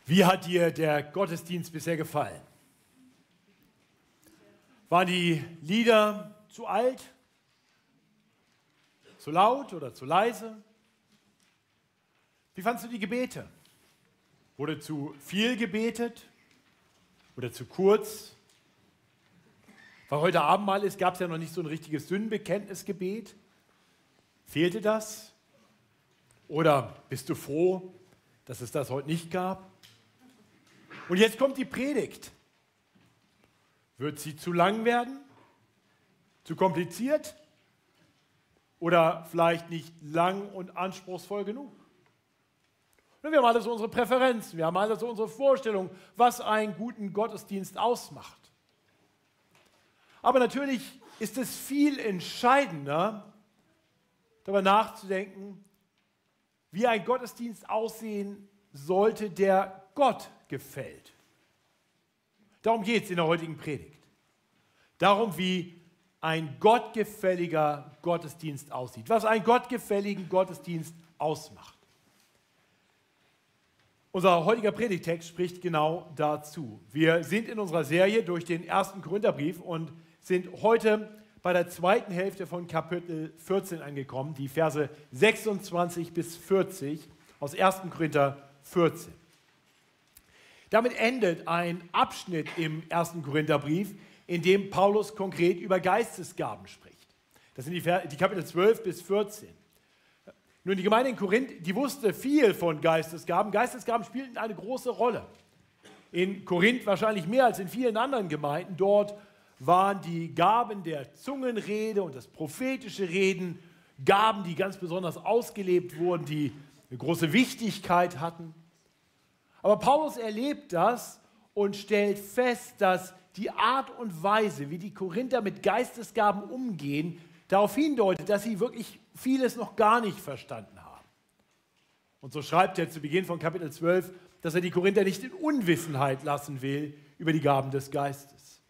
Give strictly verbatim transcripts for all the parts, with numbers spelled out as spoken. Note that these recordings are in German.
Wie hat dir der Gottesdienst bisher gefallen? Waren die Lieder zu alt, zu laut oder zu leise? Wie fandst du die Gebete? Wurde zu viel gebetet oder zu kurz? Weil heute Abendmahl ist, gab es ja noch nicht so ein richtiges Sündenbekenntnisgebet. Fehlte das? Oder bist du froh, dass es das heute nicht gab? Und jetzt kommt die Predigt. Wird sie zu lang werden? Zu kompliziert? Oder vielleicht nicht lang und anspruchsvoll genug? Wir haben alle so unsere Präferenzen, wir haben alle so unsere Vorstellungen, was einen guten Gottesdienst ausmacht. Aber natürlich ist es viel entscheidender, darüber nachzudenken, wie ein Gottesdienst aussehen sollte, der Gott gefällt. Darum geht es in der heutigen Predigt. Darum, wie ein gottgefälliger Gottesdienst aussieht, was einen gottgefälligen Gottesdienst ausmacht. Unser heutiger Predigtext spricht genau dazu. Wir sind in unserer Serie durch den ersten Korintherbrief und sind heute bei der zweiten Hälfte von Kapitel vierzehn angekommen, die Verse sechsundzwanzig bis vierzig aus ersten Korinther vierzehn. Damit endet ein Abschnitt im ersten Korintherbrief, in dem Paulus konkret über Geistesgaben spricht. Das sind die, die Kapitel zwölf bis vierzehn. Nun, die Gemeinde in Korinth, die wusste viel von Geistesgaben. Geistesgaben spielten eine große Rolle. In Korinth wahrscheinlich mehr als in vielen anderen Gemeinden. Dort waren die Gaben der Zungenrede und das prophetische Reden Gaben, die ganz besonders ausgelebt wurden, die eine große Wichtigkeit hatten. Aber Paulus erlebt das und stellt fest, dass die Art und Weise, wie die Korinther mit Geistesgaben umgehen, darauf hindeutet, dass sie wirklich vieles noch gar nicht verstanden haben. Und so schreibt er zu Beginn von Kapitel zwölf, dass er die Korinther nicht in Unwissenheit lassen will über die Gaben des Geistes.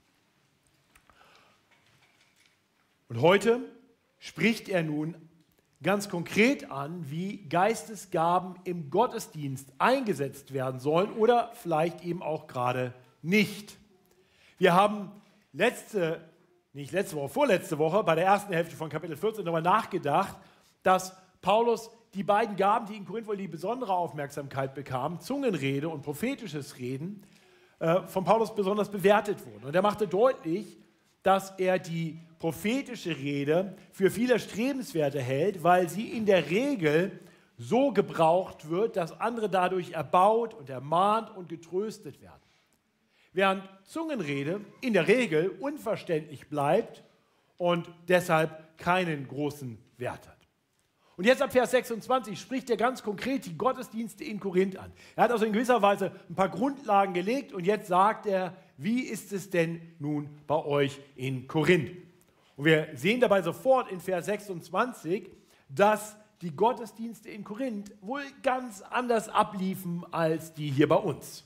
Und heute spricht er nun ganz konkret an, wie Geistesgaben im Gottesdienst eingesetzt werden sollen oder vielleicht eben auch gerade nicht. Wir haben letzte, nicht letzte Woche, vorletzte Woche bei der ersten Hälfte von Kapitel vierzehn darüber nachgedacht, dass Paulus die beiden Gaben, die in Korinth wohl die besondere Aufmerksamkeit bekamen, Zungenrede und prophetisches Reden, von Paulus besonders bewertet wurden. Und er machte deutlich, dass er die prophetische Rede für viel erstrebenswerter hält, weil sie in der Regel so gebraucht wird, dass andere dadurch erbaut und ermahnt und getröstet werden. Während Zungenrede in der Regel unverständlich bleibt und deshalb keinen großen Wert hat. Und jetzt ab Vers sechsundzwanzig spricht er ganz konkret die Gottesdienste in Korinth an. Er hat also in gewisser Weise ein paar Grundlagen gelegt und jetzt sagt er, wie ist es denn nun bei euch in Korinth? Und wir sehen dabei sofort in Vers sechsundzwanzig, dass die Gottesdienste in Korinth wohl ganz anders abliefen als die hier bei uns.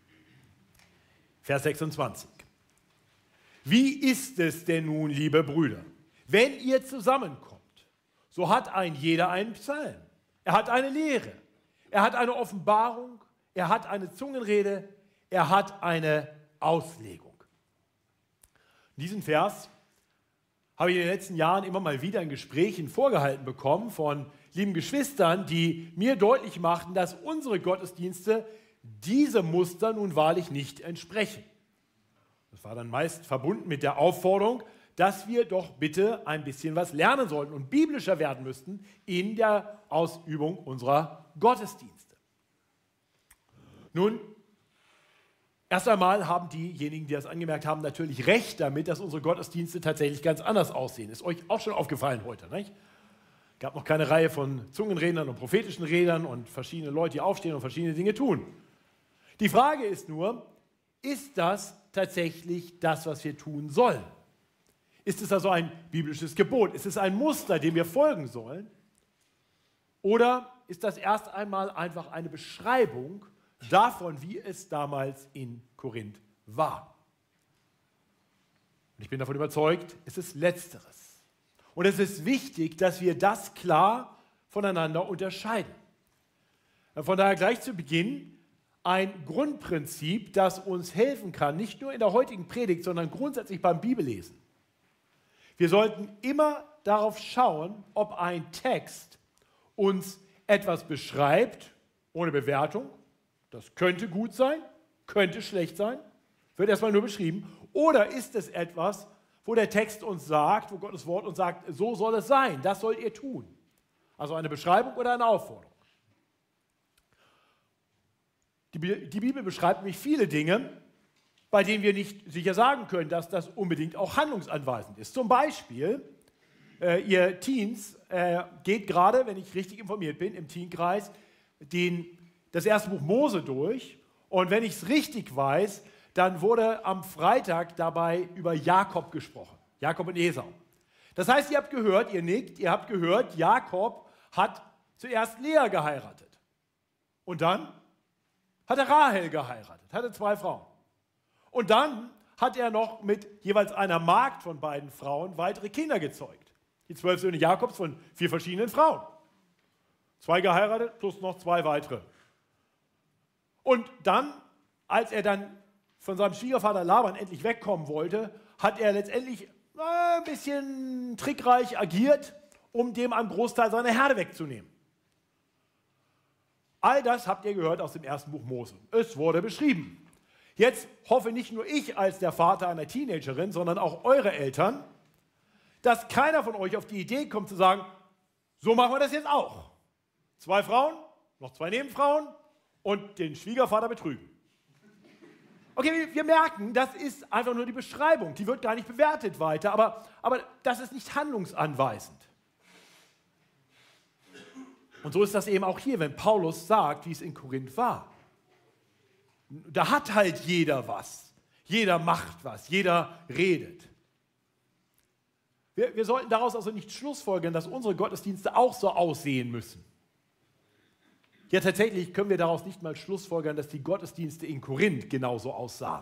Vers sechsundzwanzig. Wie ist es denn nun, liebe Brüder, wenn ihr zusammenkommt? So hat ein jeder einen Psalm, er hat eine Lehre, er hat eine Offenbarung, er hat eine Zungenrede, er hat eine Auslegung. Diesen Vers habe ich in den letzten Jahren immer mal wieder in Gesprächen vorgehalten bekommen von lieben Geschwistern, die mir deutlich machten, dass unsere Gottesdienste diesem Muster nun wahrlich nicht entsprechen. Das war dann meist verbunden mit der Aufforderung, dass wir doch bitte ein bisschen was lernen sollten und biblischer werden müssten in der Ausübung unserer Gottesdienste. Nun, erst einmal haben diejenigen, die das angemerkt haben, natürlich recht damit, dass unsere Gottesdienste tatsächlich ganz anders aussehen. Ist euch auch schon aufgefallen heute, nicht? Es gab noch keine Reihe von Zungenrednern und prophetischen Rednern und verschiedene Leute, die aufstehen und verschiedene Dinge tun. Die Frage ist nur, ist das tatsächlich das, was wir tun sollen? Ist es also ein biblisches Gebot? Ist es ein Muster, dem wir folgen sollen? Oder ist das erst einmal einfach eine Beschreibung davon, wie es damals in Korinth war? Und ich bin davon überzeugt, es ist Letzteres. Und es ist wichtig, dass wir das klar voneinander unterscheiden. Von daher gleich zu Beginn ein Grundprinzip, das uns helfen kann, nicht nur in der heutigen Predigt, sondern grundsätzlich beim Bibellesen. Wir sollten immer darauf schauen, ob ein Text uns etwas beschreibt, ohne Bewertung. Das könnte gut sein, könnte schlecht sein, wird erstmal nur beschrieben. Oder ist es etwas, wo der Text uns sagt, wo Gottes Wort uns sagt, so soll es sein, das sollt ihr tun. Also eine Beschreibung oder eine Aufforderung. Die, die Bibel beschreibt nämlich viele Dinge, bei denen wir nicht sicher sagen können, dass das unbedingt auch handlungsanweisend ist. Zum Beispiel, äh, ihr Teens äh, geht gerade, wenn ich richtig informiert bin, im Teenkreis den, das erste Buch Mose durch. Und wenn ich es richtig weiß, dann wurde am Freitag dabei über Jakob gesprochen. Jakob und Esau. Das heißt, ihr habt gehört, ihr nickt, ihr habt gehört, Jakob hat zuerst Lea geheiratet. Und dann hat er Rahel geheiratet, hatte zwei Frauen. Und dann hat er noch mit jeweils einer Magd von beiden Frauen weitere Kinder gezeugt. Die zwölf Söhne Jakobs von vier verschiedenen Frauen. Zwei geheiratet plus noch zwei weitere. Und dann, als er dann von seinem Schwiegervater Laban endlich wegkommen wollte, hat er letztendlich äh, ein bisschen trickreich agiert, um dem einen Großteil seiner Herde wegzunehmen. All das habt ihr gehört aus dem ersten Buch Mose. Es wurde beschrieben. Jetzt hoffe nicht nur ich als der Vater einer Teenagerin, sondern auch eure Eltern, dass keiner von euch auf die Idee kommt zu sagen, so machen wir das jetzt auch. Zwei Frauen, noch zwei Nebenfrauen und den Schwiegervater betrügen. Okay, wir merken, das ist einfach nur die Beschreibung. Die wird gar nicht bewertet weiter, aber, aber das ist nicht handlungsanweisend. Und so ist das eben auch hier, wenn Paulus sagt, wie es in Korinth war. Da hat halt jeder was. Jeder macht was. Jeder redet. Wir, wir sollten daraus also nicht schlussfolgern, dass unsere Gottesdienste auch so aussehen müssen. Ja, tatsächlich können wir daraus nicht mal schlussfolgern, dass die Gottesdienste in Korinth genauso aussahen.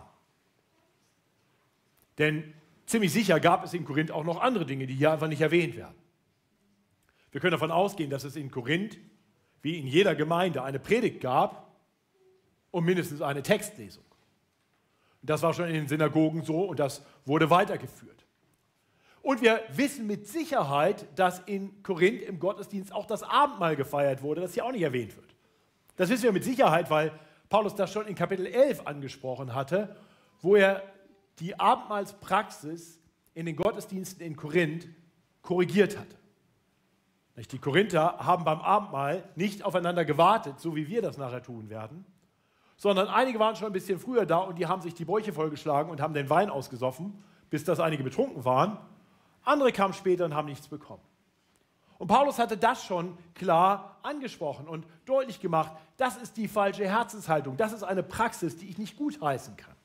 Denn ziemlich sicher gab es in Korinth auch noch andere Dinge, die hier einfach nicht erwähnt werden. Wir können davon ausgehen, dass es in Korinth, wie in jeder Gemeinde, eine Predigt gab und mindestens eine Textlesung. Das war schon in den Synagogen so und das wurde weitergeführt. Und wir wissen mit Sicherheit, dass in Korinth im Gottesdienst auch das Abendmahl gefeiert wurde, das hier auch nicht erwähnt wird. Das wissen wir mit Sicherheit, weil Paulus das schon in Kapitel elf angesprochen hatte, wo er die Abendmahlspraxis in den Gottesdiensten in Korinth korrigiert hatte. Die Korinther haben beim Abendmahl nicht aufeinander gewartet, so wie wir das nachher tun werden, sondern einige waren schon ein bisschen früher da und die haben sich die Bäuche vollgeschlagen und haben den Wein ausgesoffen, bis das einige betrunken waren. Andere kamen später und haben nichts bekommen. Und Paulus hatte das schon klar angesprochen und deutlich gemacht, das ist die falsche Herzenshaltung, das ist eine Praxis, die ich nicht gutheißen kann.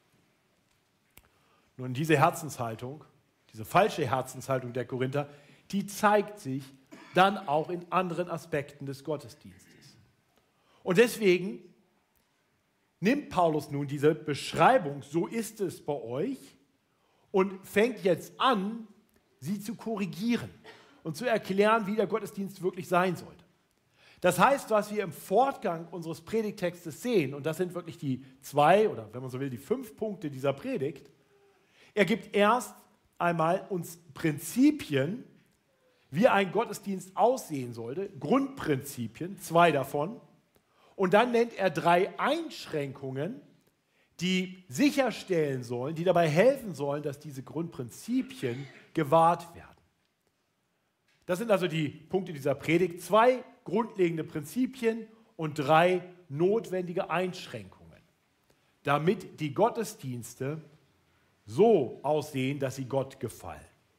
Nun, diese Herzenshaltung, diese falsche Herzenshaltung der Korinther, die zeigt sich dann auch in anderen Aspekten des Gottesdienstes. Und deswegen nimmt Paulus nun diese Beschreibung, so ist es bei euch, und fängt jetzt an, sie zu korrigieren und zu erklären, wie der Gottesdienst wirklich sein sollte. Das heißt, was wir im Fortgang unseres Predigttextes sehen, und das sind wirklich die zwei oder wenn man so will, die fünf Punkte dieser Predigt, er gibt erst einmal uns Prinzipien, wie ein Gottesdienst aussehen sollte, Grundprinzipien, zwei davon, und dann nennt er drei Einschränkungen, die sicherstellen sollen, die dabei helfen sollen, dass diese Grundprinzipien gewahrt werden. Das sind also die Punkte dieser Predigt. Zwei grundlegende Prinzipien und drei notwendige Einschränkungen, damit die Gottesdienste so aussehen, dass sie Gott gefallen.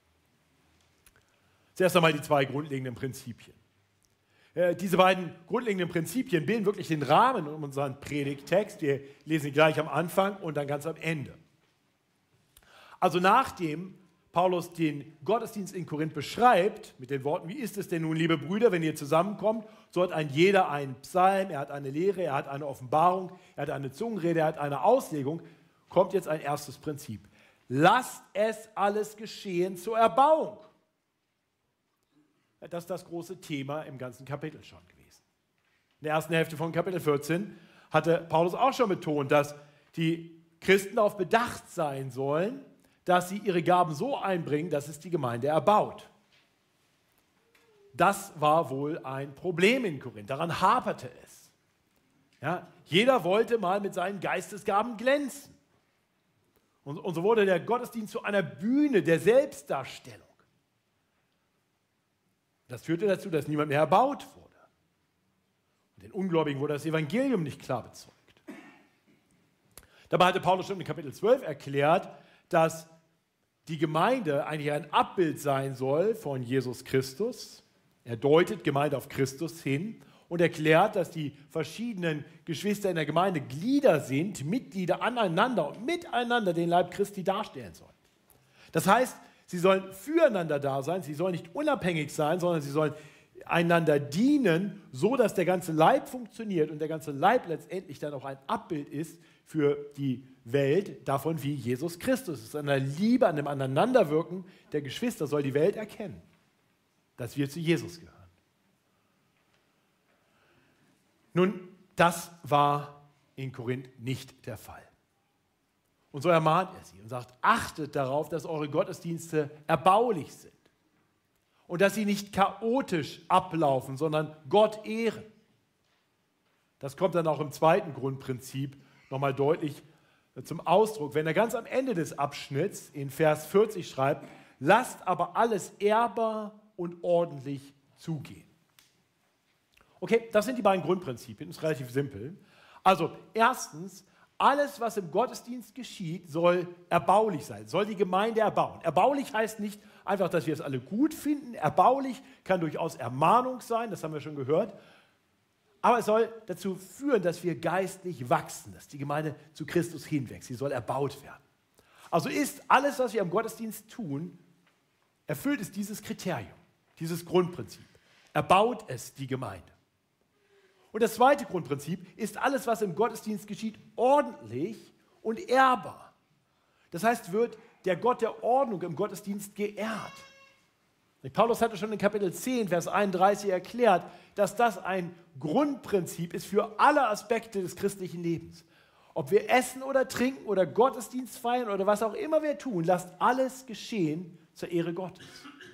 Zuerst einmal die zwei grundlegenden Prinzipien. Diese beiden grundlegenden Prinzipien bilden wirklich den Rahmen um unseren Predigttext. Wir lesen ihn gleich am Anfang und dann ganz am Ende. Also nachdem Paulus den Gottesdienst in Korinth beschreibt, mit den Worten, wie ist es denn nun, liebe Brüder, wenn ihr zusammenkommt, so hat ein jeder einen Psalm, er hat eine Lehre, er hat eine Offenbarung, er hat eine Zungenrede, er hat eine Auslegung, kommt jetzt ein erstes Prinzip. Lasst es alles geschehen zur Erbauung. Das ist das große Thema im ganzen Kapitel schon gewesen. In der ersten Hälfte von Kapitel vierzehn hatte Paulus auch schon betont, dass die Christen darauf bedacht sein sollen, dass sie ihre Gaben so einbringen, dass es die Gemeinde erbaut. Das war wohl ein Problem in Korinth, daran haperte es. Ja, jeder wollte mal mit seinen Geistesgaben glänzen. Und, und so wurde der Gottesdienst zu einer Bühne der Selbstdarstellung. Das führte dazu, dass niemand mehr erbaut wurde. Und den Ungläubigen wurde das Evangelium nicht klar bezeugt. Dabei hatte Paulus schon in Kapitel zwölf erklärt, dass die Gemeinde eigentlich ein Abbild sein soll von Jesus Christus. Er deutet Gemeinde auf Christus hin und erklärt, dass die verschiedenen Geschwister in der Gemeinde Glieder sind, Mitglieder aneinander und miteinander den Leib Christi darstellen sollen. Das heißt, sie sollen füreinander da sein, sie sollen nicht unabhängig sein, sondern sie sollen einander dienen, so dass der ganze Leib funktioniert und der ganze Leib letztendlich dann auch ein Abbild ist für die Welt davon, wie Jesus Christus ist. An der Liebe, an dem Aneinanderwirken der Geschwister soll die Welt erkennen, dass wir zu Jesus gehören. Nun, das war in Korinth nicht der Fall. Und so ermahnt er sie und sagt, achtet darauf, dass eure Gottesdienste erbaulich sind und dass sie nicht chaotisch ablaufen, sondern Gott ehren. Das kommt dann auch im zweiten Grundprinzip nochmal deutlich zum Ausdruck, wenn er ganz am Ende des Abschnitts in Vers vierzig schreibt, lasst aber alles ehrbar und ordentlich zugehen. Okay, das sind die beiden Grundprinzipien, das ist relativ simpel. Also erstens, alles, was im Gottesdienst geschieht, soll erbaulich sein, soll die Gemeinde erbauen. Erbaulich heißt nicht einfach, dass wir es alle gut finden. Erbaulich kann durchaus Ermahnung sein, das haben wir schon gehört. Aber es soll dazu führen, dass wir geistlich wachsen, dass die Gemeinde zu Christus hinwächst. Sie soll erbaut werden. Also ist alles, was wir im Gottesdienst tun, erfüllt es dieses Kriterium, dieses Grundprinzip. Erbaut es die Gemeinde. Und das zweite Grundprinzip ist, alles, was im Gottesdienst geschieht, ordentlich und ehrbar. Das heißt, wird der Gott der Ordnung im Gottesdienst geehrt. Paulus hatte schon in Kapitel zehn, Vers einunddreißig erklärt, dass das ein Grundprinzip ist für alle Aspekte des christlichen Lebens. Ob wir essen oder trinken oder Gottesdienst feiern oder was auch immer wir tun, lasst alles geschehen zur Ehre Gottes.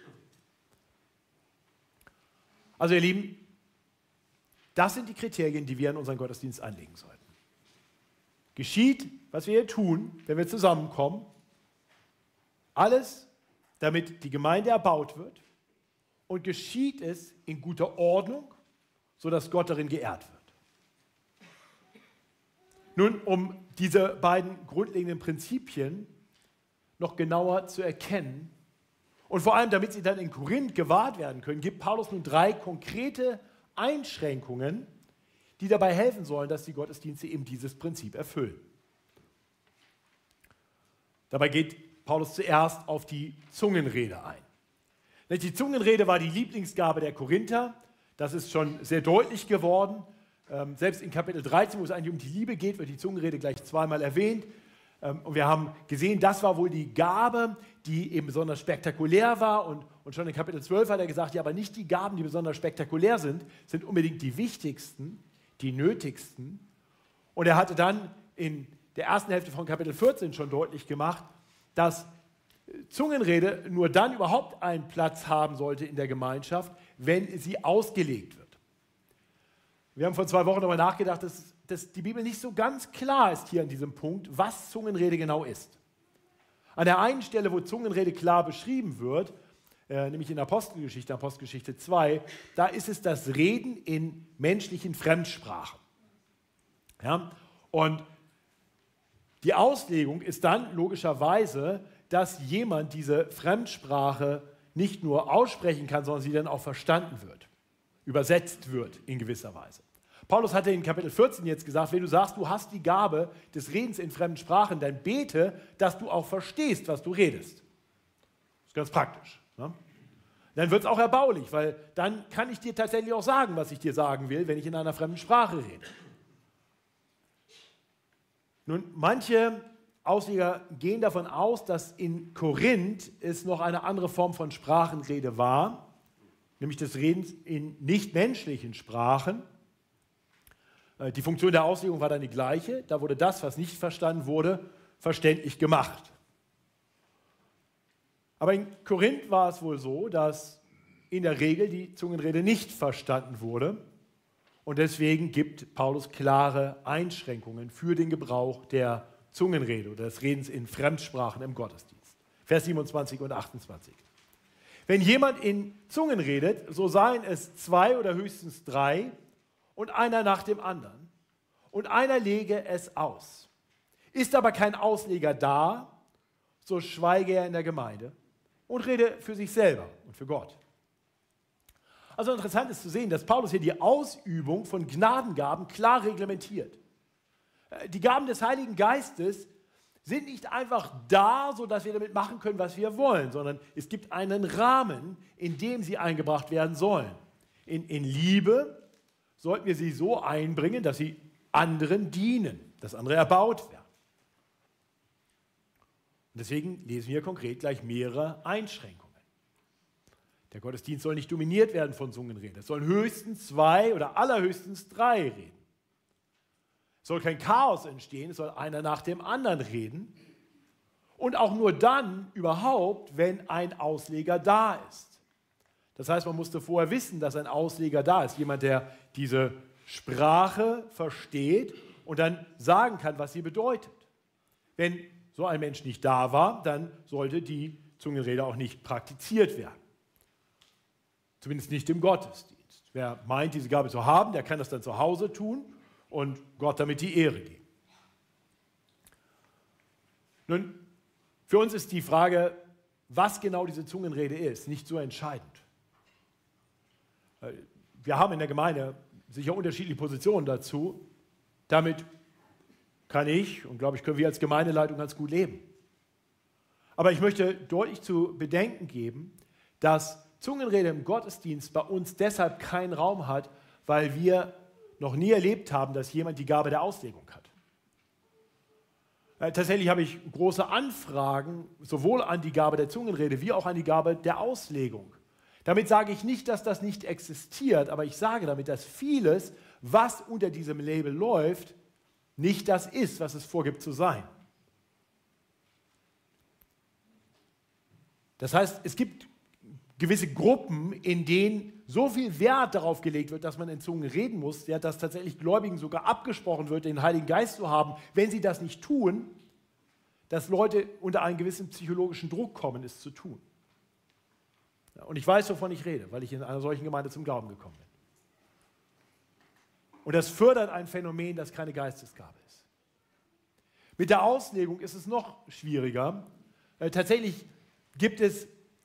Also ihr Lieben, das sind die Kriterien, die wir in unseren Gottesdienst anlegen sollten. Geschieht, was wir hier tun, wenn wir zusammenkommen, alles, damit die Gemeinde erbaut wird, und geschieht es in guter Ordnung, sodass Gott darin geehrt wird. Nun, um diese beiden grundlegenden Prinzipien noch genauer zu erkennen und vor allem, damit sie dann in Korinth gewahrt werden können, gibt Paulus nun drei konkrete Einschränkungen, die dabei helfen sollen, dass die Gottesdienste eben dieses Prinzip erfüllen. Dabei geht Paulus zuerst auf die Zungenrede ein. Die Zungenrede war die Lieblingsgabe der Korinther. Das ist schon sehr deutlich geworden. Selbst in Kapitel dreizehn, wo es eigentlich um die Liebe geht, wird die Zungenrede gleich zweimal erwähnt. Und wir haben gesehen, das war wohl die Gabe, die eben besonders spektakulär war. Und, und schon in Kapitel zwölf hat er gesagt, ja, aber nicht die Gaben, die besonders spektakulär sind, sind unbedingt die wichtigsten, die nötigsten. Und er hatte dann in der ersten Hälfte von Kapitel vierzehn schon deutlich gemacht, dass Zungenrede nur dann überhaupt einen Platz haben sollte in der Gemeinschaft, wenn sie ausgelegt wird. Wir haben vor zwei Wochen darüber nachgedacht, dass, dass die Bibel nicht so ganz klar ist hier an diesem Punkt, was Zungenrede genau ist. An der einen Stelle, wo Zungenrede klar beschrieben wird, äh, nämlich in Apostelgeschichte, Apostelgeschichte zwei, da ist es das Reden in menschlichen Fremdsprachen. Ja? Und die Auslegung ist dann logischerweise, dass jemand diese Fremdsprache nicht nur aussprechen kann, sondern sie dann auch verstanden wird, übersetzt wird in gewisser Weise. Paulus hatte in Kapitel vierzehn jetzt gesagt, wenn du sagst, du hast die Gabe des Redens in fremden Sprachen, dann bete, dass du auch verstehst, was du redest. Das ist ganz praktisch. Ne? Dann wird es auch erbaulich, weil dann kann ich dir tatsächlich auch sagen, was ich dir sagen will, wenn ich in einer fremden Sprache rede. Nun, manche Ausleger gehen davon aus, dass in Korinth es noch eine andere Form von Sprachenrede war, nämlich des Redens in nichtmenschlichen Sprachen. Die Funktion der Auslegung war dann die gleiche. Da wurde das, was nicht verstanden wurde, verständlich gemacht. Aber in Korinth war es wohl so, dass in der Regel die Zungenrede nicht verstanden wurde. Und deswegen gibt Paulus klare Einschränkungen für den Gebrauch der Zungenrede oder des Redens in Fremdsprachen im Gottesdienst. Vers siebenundzwanzig und achtundzwanzig. Wenn jemand in Zungen redet, so seien es zwei oder höchstens drei und einer nach dem anderen. Und einer lege es aus. Ist aber kein Ausleger da, so schweige er in der Gemeinde und rede für sich selber und für Gott. Also interessant ist zu sehen, dass Paulus hier die Ausübung von Gnadengaben klar reglementiert. Die Gaben des Heiligen Geistes sind nicht einfach da, sodass wir damit machen können, was wir wollen, sondern es gibt einen Rahmen, in dem sie eingebracht werden sollen. In, in Liebe sollten wir sie so einbringen, dass sie anderen dienen, dass andere erbaut werden. Und deswegen lesen wir konkret gleich mehrere Einschränkungen. Der Gottesdienst soll nicht dominiert werden von Zungenreden. Es sollen höchstens zwei oder allerhöchstens drei reden. Es soll kein Chaos entstehen, es soll einer nach dem anderen reden. Und auch nur dann überhaupt, wenn ein Ausleger da ist. Das heißt, man musste vorher wissen, dass ein Ausleger da ist. Jemand, der diese Sprache versteht und dann sagen kann, was sie bedeutet. Wenn so ein Mensch nicht da war, dann sollte die Zungenrede auch nicht praktiziert werden. Zumindest nicht im Gottesdienst. Wer meint, diese Gabe zu haben, der kann das dann zu Hause tun und Gott damit die Ehre geben. Nun, für uns ist die Frage, was genau diese Zungenrede ist, nicht so entscheidend. Wir haben in der Gemeinde sicher unterschiedliche Positionen dazu. Damit kann ich und glaube ich, können wir als Gemeindeleitung ganz gut leben. Aber ich möchte deutlich zu bedenken geben, dass Zungenrede im Gottesdienst bei uns deshalb keinen Raum hat, weil wir noch nie erlebt haben, dass jemand die Gabe der Auslegung hat. Äh, tatsächlich habe ich große Anfragen, sowohl an die Gabe der Zungenrede wie auch an die Gabe der Auslegung. Damit sage ich nicht, dass das nicht existiert, aber ich sage damit, dass vieles, was unter diesem Label läuft, nicht das ist, was es vorgibt zu sein. Das heißt, es gibt gewisse Gruppen, in denen so viel Wert darauf gelegt wird, dass man in Zungen reden muss, ja, dass tatsächlich Gläubigen sogar abgesprochen wird, den Heiligen Geist zu haben, wenn sie das nicht tun, dass Leute unter einen gewissen psychologischen Druck kommen, es zu tun. Ja, und ich weiß, wovon ich rede, weil ich in einer solchen Gemeinde zum Glauben gekommen bin. Und das fördert ein Phänomen, das keine Geistesgabe ist. Mit der Auslegung ist es noch schwieriger. Äh, tatsächlich gibt es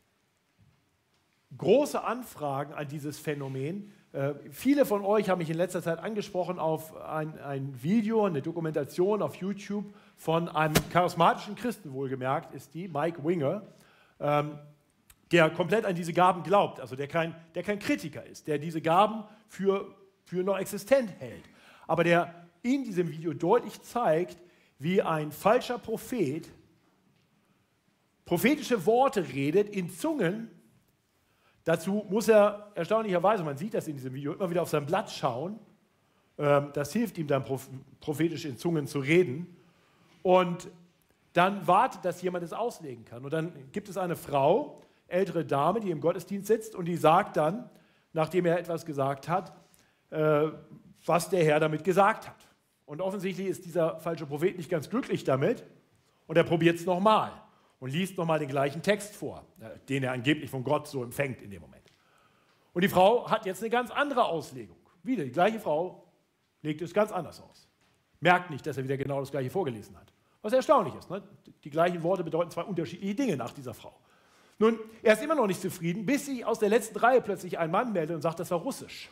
große Anfragen an dieses Phänomen. Äh, viele von euch haben mich in letzter Zeit angesprochen auf ein, ein Video, eine Dokumentation auf YouTube von einem charismatischen Christen, wohlgemerkt ist die, Mike Winger, ähm, der komplett an diese Gaben glaubt, also der kein, der kein Kritiker ist, der diese Gaben für, für noch existent hält, aber der in diesem Video deutlich zeigt, wie ein falscher Prophet prophetische Worte redet in Zungen. Dazu muss er erstaunlicherweise, man sieht das in diesem Video, immer wieder auf sein Blatt schauen. Das hilft ihm dann, prophetisch in Zungen zu reden. Und dann wartet, dass jemand es auslegen kann. Und dann gibt es eine Frau, ältere Dame, die im Gottesdienst sitzt und die sagt dann, nachdem er etwas gesagt hat, was der Herr damit gesagt hat. Und offensichtlich ist dieser falsche Prophet nicht ganz glücklich damit und er probiert es nochmal. Und liest nochmal den gleichen Text vor, den er angeblich von Gott so empfängt in dem Moment. Und die Frau hat jetzt eine ganz andere Auslegung. Wieder die gleiche Frau legt es ganz anders aus. Merkt nicht, dass er wieder genau das Gleiche vorgelesen hat. Was erstaunlich ist. Ne? Die gleichen Worte bedeuten zwei unterschiedliche Dinge nach dieser Frau. Nun, er ist immer noch nicht zufrieden, bis sich aus der letzten Reihe plötzlich ein Mann meldet und sagt, das war Russisch.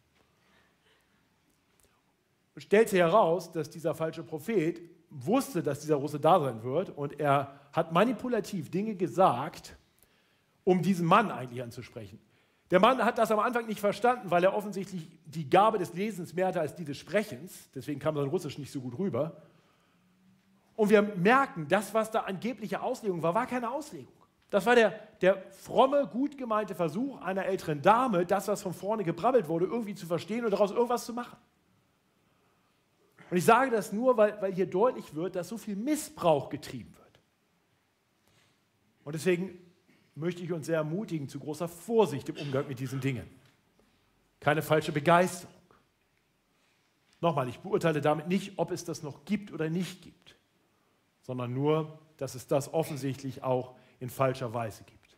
Und stellt sich heraus, dass dieser falsche Prophet wusste, dass dieser Russe da sein wird und er hat manipulativ Dinge gesagt, um diesen Mann eigentlich anzusprechen. Der Mann hat das am Anfang nicht verstanden, weil er offensichtlich die Gabe des Lesens mehr hatte als die des Sprechens. Deswegen kam sein Russisch nicht so gut rüber. Und wir merken, das, was da angebliche Auslegung war, war keine Auslegung. Das war der, der fromme, gut gemeinte Versuch einer älteren Dame, das, was von vorne gebrabbelt wurde, irgendwie zu verstehen und daraus irgendwas zu machen. Und ich sage das nur, weil, weil hier deutlich wird, dass so viel Missbrauch getrieben wird. Und deswegen möchte ich uns sehr ermutigen zu großer Vorsicht im Umgang mit diesen Dingen. Keine falsche Begeisterung. Nochmal, ich beurteile damit nicht, ob es das noch gibt oder nicht gibt, sondern nur, dass es das offensichtlich auch in falscher Weise gibt.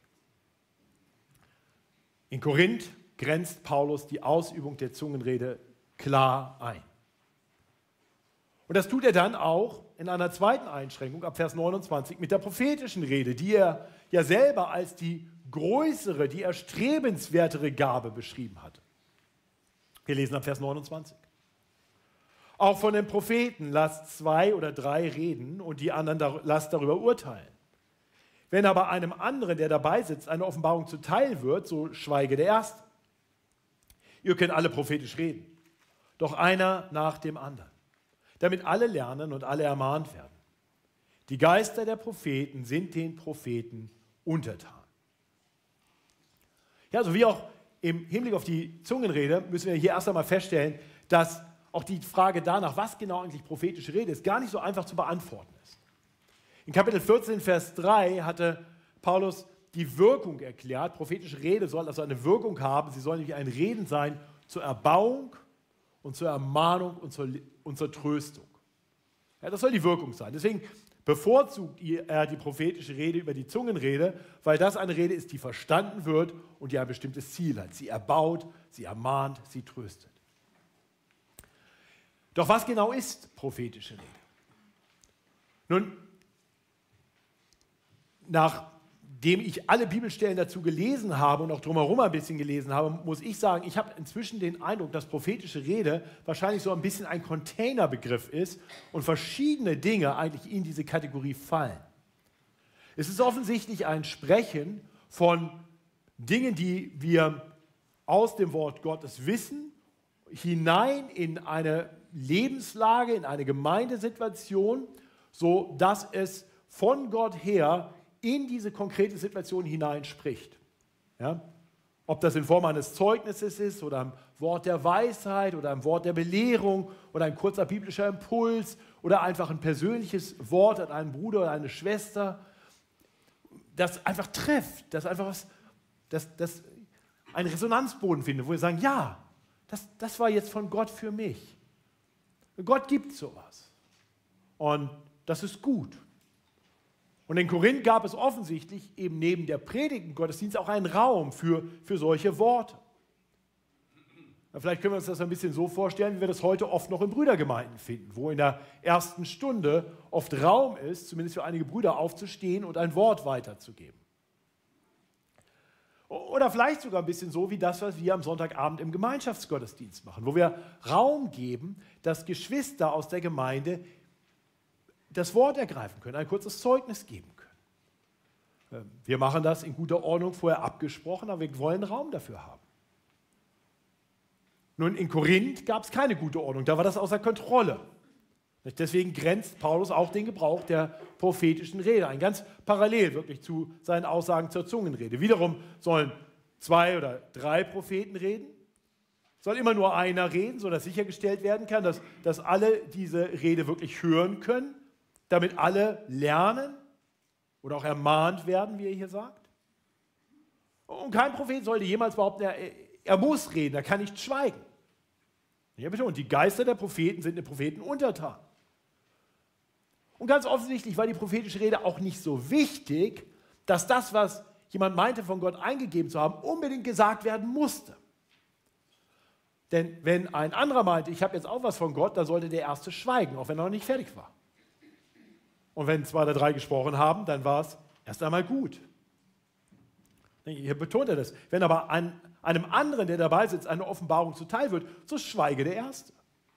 In Korinth grenzt Paulus die Ausübung der Zungenrede klar ein. Und das tut er dann auch in einer zweiten Einschränkung ab Vers neunundzwanzig mit der prophetischen Rede, die er ja selber als die größere, die erstrebenswertere Gabe beschrieben hatte. Wir lesen ab Vers neunundzwanzig. Auch von den Propheten lasst zwei oder drei reden und die anderen lasst darüber urteilen. Wenn aber einem anderen, der dabei sitzt, eine Offenbarung zuteil wird, so schweige der Erste. Ihr könnt alle prophetisch reden, doch einer nach dem anderen, damit alle lernen und alle ermahnt werden. Die Geister der Propheten sind den Propheten untertan. Ja, so wie auch im Hinblick auf die Zungenrede müssen wir hier erst einmal feststellen, dass auch die Frage danach, was genau eigentlich prophetische Rede ist, gar nicht so einfach zu beantworten ist. In Kapitel vierzehn, Vers drei hatte Paulus die Wirkung erklärt. Prophetische Rede soll also eine Wirkung haben. Sie soll nämlich ein Reden sein zur Erbauung und zur Ermahnung und zur, und zur Tröstung. Ja, das soll die Wirkung sein. Deswegen bevorzugt er die prophetische Rede über die Zungenrede, weil das eine Rede ist, die verstanden wird und die ein bestimmtes Ziel hat. Sie erbaut, sie ermahnt, sie tröstet. Doch was genau ist prophetische Rede? Nun, nachdem ich alle Bibelstellen dazu gelesen habe und auch drumherum ein bisschen gelesen habe, muss ich sagen, ich habe inzwischen den Eindruck, dass prophetische Rede wahrscheinlich so ein bisschen ein Containerbegriff ist und verschiedene Dinge eigentlich in diese Kategorie fallen. Es ist offensichtlich ein Sprechen von Dingen, die wir aus dem Wort Gottes wissen, hinein in eine Lebenslage, in eine Gemeindesituation, so dass es von Gott her in diese konkrete Situation hinein spricht. Ja? Ob das in Form eines Zeugnisses ist oder ein Wort der Weisheit oder ein Wort der Belehrung oder ein kurzer biblischer Impuls oder einfach ein persönliches Wort an einen Bruder oder eine Schwester, das einfach trifft, das einfach was, das, das einen Resonanzboden findet, wo wir sagen, ja, das, das war jetzt von Gott für mich. Gott gibt sowas. Und das ist gut. Und in Korinth gab es offensichtlich eben neben der Predigt im Gottesdienst auch einen Raum für, für solche Worte. Vielleicht können wir uns das ein bisschen so vorstellen, wie wir das heute oft noch in Brüdergemeinden finden, wo in der ersten Stunde oft Raum ist, zumindest für einige Brüder aufzustehen und ein Wort weiterzugeben. Oder vielleicht sogar ein bisschen so wie das, was wir am Sonntagabend im Gemeinschaftsgottesdienst machen, wo wir Raum geben, dass Geschwister aus der Gemeinde das Wort ergreifen können, ein kurzes Zeugnis geben können. Wir machen das in guter Ordnung vorher abgesprochen, aber wir wollen Raum dafür haben. Nun, in Korinth gab es keine gute Ordnung, da war das außer Kontrolle. Deswegen grenzt Paulus auch den Gebrauch der prophetischen Rede ein, ganz parallel wirklich zu seinen Aussagen zur Zungenrede. Wiederum sollen zwei oder drei Propheten reden, soll immer nur einer reden, sodass sichergestellt werden kann, dass, dass alle diese Rede wirklich hören können, damit alle lernen oder auch ermahnt werden, wie er hier sagt. Und kein Prophet sollte jemals behaupten, er, er muss reden, er kann nicht schweigen. Ja, bitte, und die Geister der Propheten sind den Propheten untertan. Und ganz offensichtlich war die prophetische Rede auch nicht so wichtig, dass das, was jemand meinte, von Gott eingegeben zu haben, unbedingt gesagt werden musste. Denn wenn ein anderer meinte, ich habe jetzt auch was von Gott, dann sollte der Erste schweigen, auch wenn er noch nicht fertig war. Und wenn zwei oder drei gesprochen haben, dann war es erst einmal gut. Hier betont er das. Wenn aber ein, einem anderen, der dabei sitzt, eine Offenbarung zuteil wird, so schweige der Erste.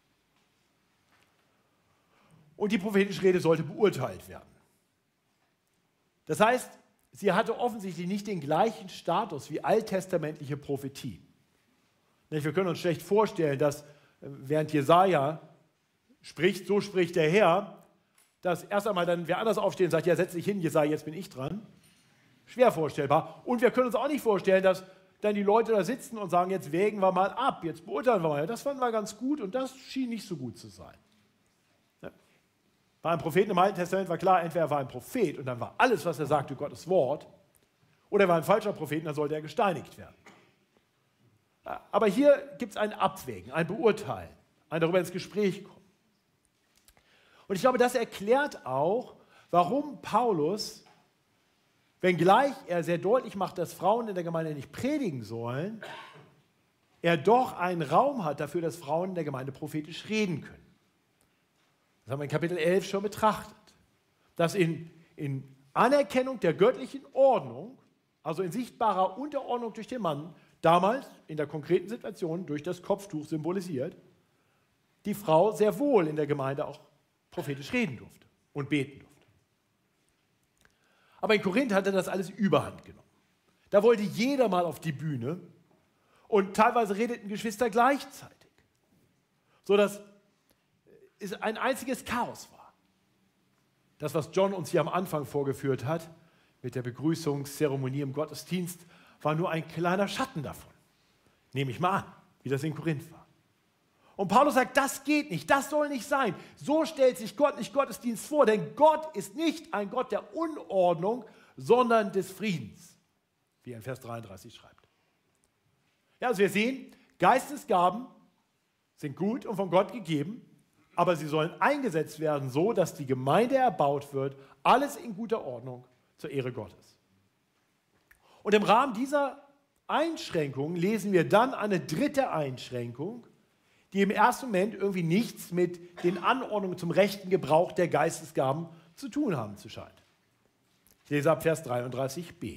Und die prophetische Rede sollte beurteilt werden. Das heißt, sie hatte offensichtlich nicht den gleichen Status wie alttestamentliche Prophetie. Wir können uns schlecht vorstellen, dass während Jesaja spricht, so spricht der Herr, dass erst einmal dann wer anders aufsteht und sagt, ja, setz dich hin, Jesaja, jetzt bin ich dran. Schwer vorstellbar. Und wir können uns auch nicht vorstellen, dass dann die Leute da sitzen und sagen, jetzt wägen wir mal ab, jetzt beurteilen wir mal. Das fanden wir ganz gut und das schien nicht so gut zu sein. Bei einem Propheten im Alten Testament war klar, entweder er war ein Prophet und dann war alles, was er sagte, Gottes Wort, oder er war ein falscher Prophet und dann sollte er gesteinigt werden. Aber hier gibt es ein Abwägen, ein Beurteilen, ein darüber ins Gespräch kommen. Und ich glaube, das erklärt auch, warum Paulus, wenngleich er sehr deutlich macht, dass Frauen in der Gemeinde nicht predigen sollen, er doch einen Raum hat dafür, dass Frauen in der Gemeinde prophetisch reden können. Das haben wir in Kapitel elf schon betrachtet. Dass in, in Anerkennung der göttlichen Ordnung, also in sichtbarer Unterordnung durch den Mann, damals in der konkreten Situation durch das Kopftuch symbolisiert, die Frau sehr wohl in der Gemeinde auch prophetisch reden durfte und beten durfte. Aber in Korinth hatte das alles Überhand genommen. Da wollte jeder mal auf die Bühne und teilweise redeten Geschwister gleichzeitig, sodass es ein einziges Chaos war. Das, was John uns hier am Anfang vorgeführt hat, mit der Begrüßungszeremonie im Gottesdienst, war nur ein kleiner Schatten davon. Nehme ich mal an, wie das in Korinth war. Und Paulus sagt, das geht nicht, das soll nicht sein. So stellt sich Gott nicht Gottesdienst vor, denn Gott ist nicht ein Gott der Unordnung, sondern des Friedens, wie er in Vers dreiunddreißig schreibt. Ja, also wir sehen, Geistesgaben sind gut und von Gott gegeben, aber sie sollen eingesetzt werden so, dass die Gemeinde erbaut wird, alles in guter Ordnung zur Ehre Gottes. Und im Rahmen dieser Einschränkung lesen wir dann eine dritte Einschränkung, die im ersten Moment irgendwie nichts mit den Anordnungen zum rechten Gebrauch der Geistesgaben zu tun haben zu scheint. Ich lese ab Vers dreiunddreißig b.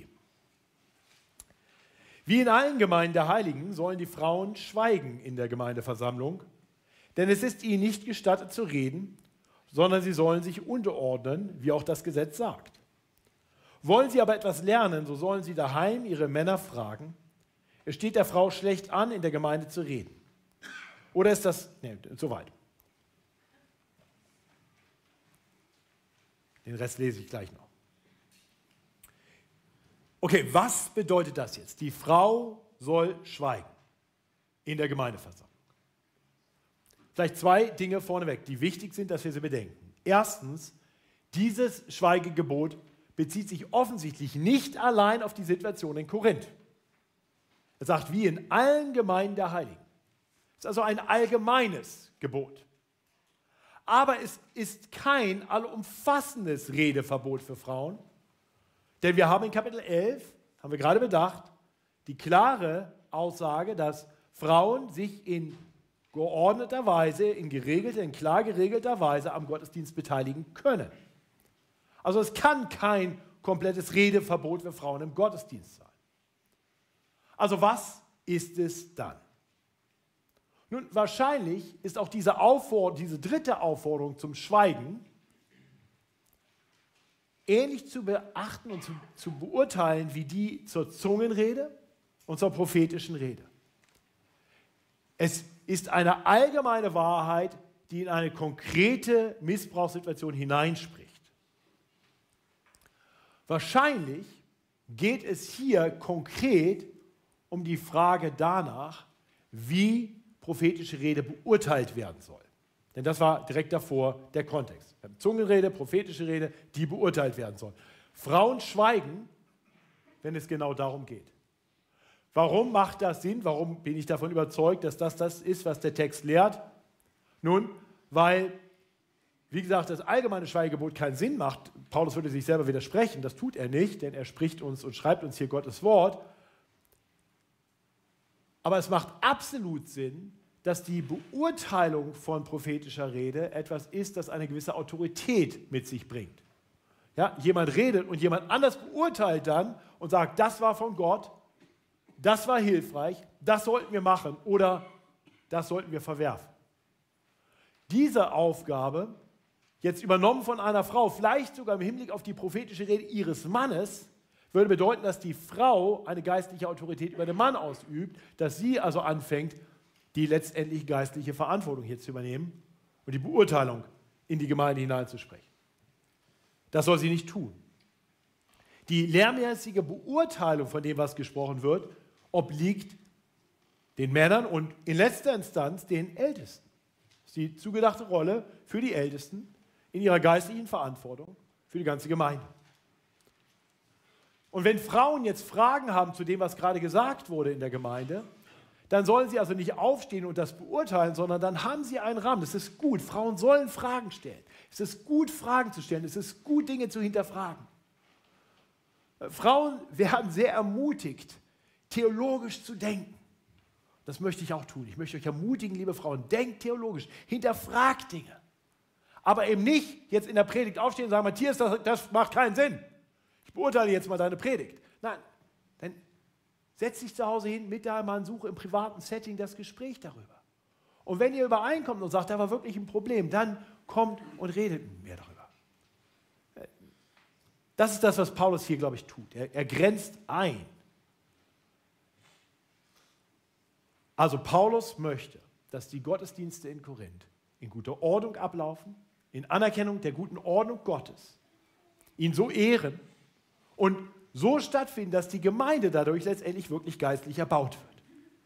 Wie in allen Gemeinden der Heiligen sollen die Frauen schweigen in der Gemeindeversammlung, denn es ist ihnen nicht gestattet zu reden, sondern sie sollen sich unterordnen, wie auch das Gesetz sagt. Wollen sie aber etwas lernen, so sollen sie daheim ihre Männer fragen, es steht der Frau schlecht an, in der Gemeinde zu reden. Oder ist das, ne, soweit. Den Rest lese ich gleich noch. Okay, was bedeutet das jetzt? Die Frau soll schweigen in der Gemeindeversammlung. Vielleicht zwei Dinge vorneweg, die wichtig sind, dass wir sie bedenken. Erstens, dieses Schweigegebot bezieht sich offensichtlich nicht allein auf die Situation in Korinth. Er sagt, wie in allen Gemeinden der Heiligen. Es ist also ein allgemeines Gebot. Aber es ist kein allumfassendes Redeverbot für Frauen, denn wir haben in Kapitel elf, haben wir gerade bedacht, die klare Aussage, dass Frauen sich in geordneter Weise, in geregelter, in klar geregelter Weise am Gottesdienst beteiligen können. Also es kann kein komplettes Redeverbot für Frauen im Gottesdienst sein. Also was ist es dann? Nun, wahrscheinlich ist auch diese Aufforderung, diese dritte Aufforderung zum Schweigen ähnlich zu beachten und zu, zu beurteilen wie die zur Zungenrede und zur prophetischen Rede. Es ist eine allgemeine Wahrheit, die in eine konkrete Missbrauchssituation hineinspricht. Wahrscheinlich geht es hier konkret um die Frage danach, wie prophetische Rede beurteilt werden soll. Denn das war direkt davor der Kontext. Zungenrede, prophetische Rede, die beurteilt werden soll. Frauen schweigen, wenn es genau darum geht. Warum macht das Sinn? Warum bin ich davon überzeugt, dass das das ist, was der Text lehrt? Nun, weil, wie gesagt, das allgemeine Schweigegebot keinen Sinn macht. Paulus würde sich selber widersprechen, das tut er nicht, denn er spricht uns und schreibt uns hier Gottes Wort. Aber es macht absolut Sinn, dass die Beurteilung von prophetischer Rede etwas ist, das eine gewisse Autorität mit sich bringt. Ja, jemand redet und jemand anders beurteilt dann und sagt, das war von Gott, das war hilfreich, das sollten wir machen oder das sollten wir verwerfen. Diese Aufgabe, jetzt übernommen von einer Frau, vielleicht sogar im Hinblick auf die prophetische Rede ihres Mannes, würde bedeuten, dass die Frau eine geistliche Autorität über den Mann ausübt, dass sie also anfängt, die letztendlich geistliche Verantwortung hier zu übernehmen und die Beurteilung in die Gemeinde hineinzusprechen. Das soll sie nicht tun. Die lehrmäßige Beurteilung von dem, was gesprochen wird, obliegt den Männern und in letzter Instanz den Ältesten. Das ist die zugedachte Rolle für die Ältesten in ihrer geistlichen Verantwortung für die ganze Gemeinde. Und wenn Frauen jetzt Fragen haben zu dem, was gerade gesagt wurde in der Gemeinde, dann sollen sie also nicht aufstehen und das beurteilen, sondern dann haben sie einen Rahmen. Das ist gut. Frauen sollen Fragen stellen. Es ist gut, Fragen zu stellen. Es ist gut, Dinge zu hinterfragen. Frauen werden sehr ermutigt, theologisch zu denken. Das möchte ich auch tun. Ich möchte euch ermutigen, liebe Frauen, denkt theologisch, hinterfragt Dinge. Aber eben nicht jetzt in der Predigt aufstehen und sagen, Matthias, das, das macht keinen Sinn. Ich beurteile jetzt mal deine Predigt. Nein, dann setz dich zu Hause hin mit deinem Mann, suche im privaten Setting das Gespräch darüber. Und wenn ihr übereinkommt und sagt, da war wirklich ein Problem, dann kommt und redet mit mir darüber. Das ist das, was Paulus hier, glaube ich, tut. Er, er grenzt ein. Also Paulus möchte, dass die Gottesdienste in Korinth in guter Ordnung ablaufen, in Anerkennung der guten Ordnung Gottes, ihn so ehren und so stattfinden, dass die Gemeinde dadurch letztendlich wirklich geistlich erbaut wird.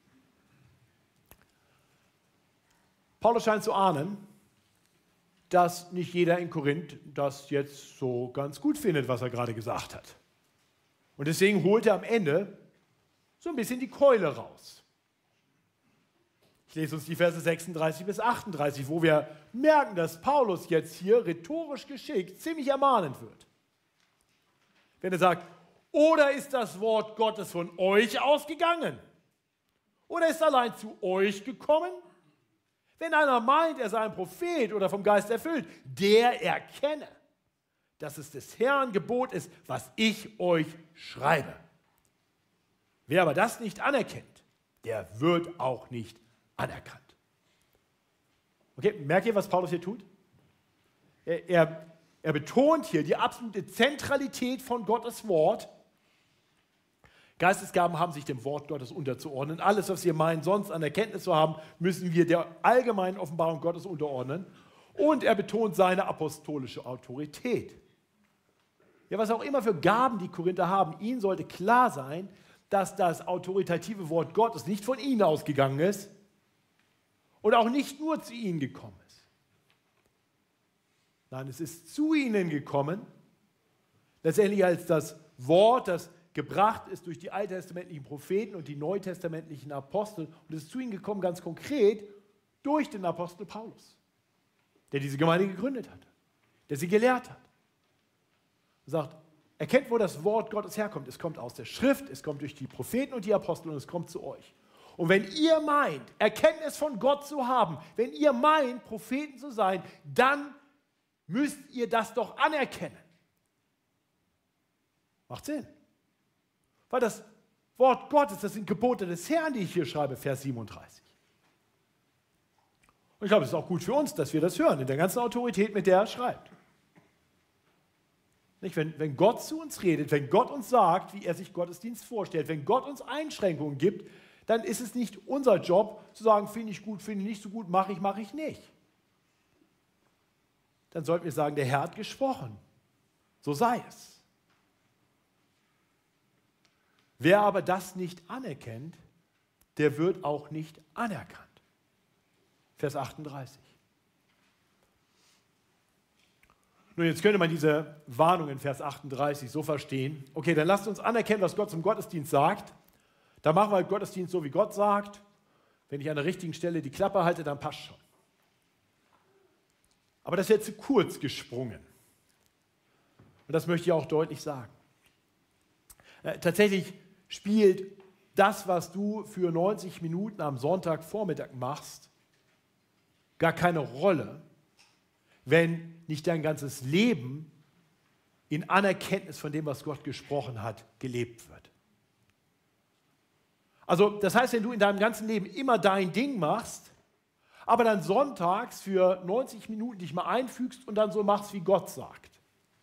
Paulus scheint zu ahnen, dass nicht jeder in Korinth das jetzt so ganz gut findet, was er gerade gesagt hat. Und deswegen holt er am Ende so ein bisschen die Keule raus. Ich lese uns die Verse sechsunddreißig bis achtunddreißig, wo wir merken, dass Paulus jetzt hier rhetorisch geschickt ziemlich ermahnend wird. Wenn er sagt, oder ist das Wort Gottes von euch ausgegangen? Oder ist allein zu euch gekommen? Wenn einer meint, er sei ein Prophet oder vom Geist erfüllt, der erkenne, dass es des Herrn Gebot ist, was ich euch schreibe. Wer aber das nicht anerkennt, der wird auch nicht anerkannt. Okay, merkt ihr, was Paulus hier tut? Er, er, er betont hier die absolute Zentralität von Gottes Wort. Geistesgaben haben sich dem Wort Gottes unterzuordnen. Alles, was wir meinen, sonst an Erkenntnis zu haben, müssen wir der allgemeinen Offenbarung Gottes unterordnen. Und er betont seine apostolische Autorität. Ja, was auch immer für Gaben die Korinther haben, ihnen sollte klar sein, dass das autoritative Wort Gottes nicht von ihnen ausgegangen ist und auch nicht nur zu ihnen gekommen ist. Nein, es ist zu ihnen gekommen, letztendlich als das Wort, das gebracht ist durch die alttestamentlichen Propheten und die neutestamentlichen Apostel. Und es ist zu ihnen gekommen, ganz konkret, durch den Apostel Paulus, der diese Gemeinde gegründet hat, der sie gelehrt hat. Er sagt, erkennt, wo das Wort Gottes herkommt. Es kommt aus der Schrift, es kommt durch die Propheten und die Apostel und es kommt zu euch. Und wenn ihr meint, Erkenntnis von Gott zu haben, wenn ihr meint, Propheten zu sein, dann müsst ihr das doch anerkennen. Macht Sinn. Weil das Wort Gottes, das sind Gebote des Herrn, die ich hier schreibe, Vers siebenunddreißig. Und ich glaube, es ist auch gut für uns, dass wir das hören, in der ganzen Autorität, mit der er schreibt. Nicht, wenn, wenn Gott zu uns redet, wenn Gott uns sagt, wie er sich Gottesdienst vorstellt, wenn Gott uns Einschränkungen gibt, dann ist es nicht unser Job, zu sagen, finde ich gut, finde ich nicht so gut, mache ich, mache ich nicht. Dann sollten wir sagen, der Herr hat gesprochen. So sei es. Wer aber das nicht anerkennt, der wird auch nicht anerkannt. Vers achtunddreißig. Nun, jetzt könnte man diese Warnung in Vers achtunddreißig so verstehen. Okay, dann lasst uns anerkennen, was Gott zum Gottesdienst sagt. Dann machen wir halt Gottesdienst so, wie Gott sagt. Wenn ich an der richtigen Stelle die Klappe halte, dann passt schon. Aber das ist jetzt zu kurz gesprungen. Und das möchte ich auch deutlich sagen. Äh, tatsächlich spielt das, was du für neunzig Minuten am Sonntagvormittag machst, gar keine Rolle, wenn nicht dein ganzes Leben in Anerkenntnis von dem, was Gott gesprochen hat, gelebt wird. Also das heißt, wenn du in deinem ganzen Leben immer dein Ding machst, aber dann sonntags für neunzig Minuten dich mal einfügst und dann so machst, wie Gott sagt,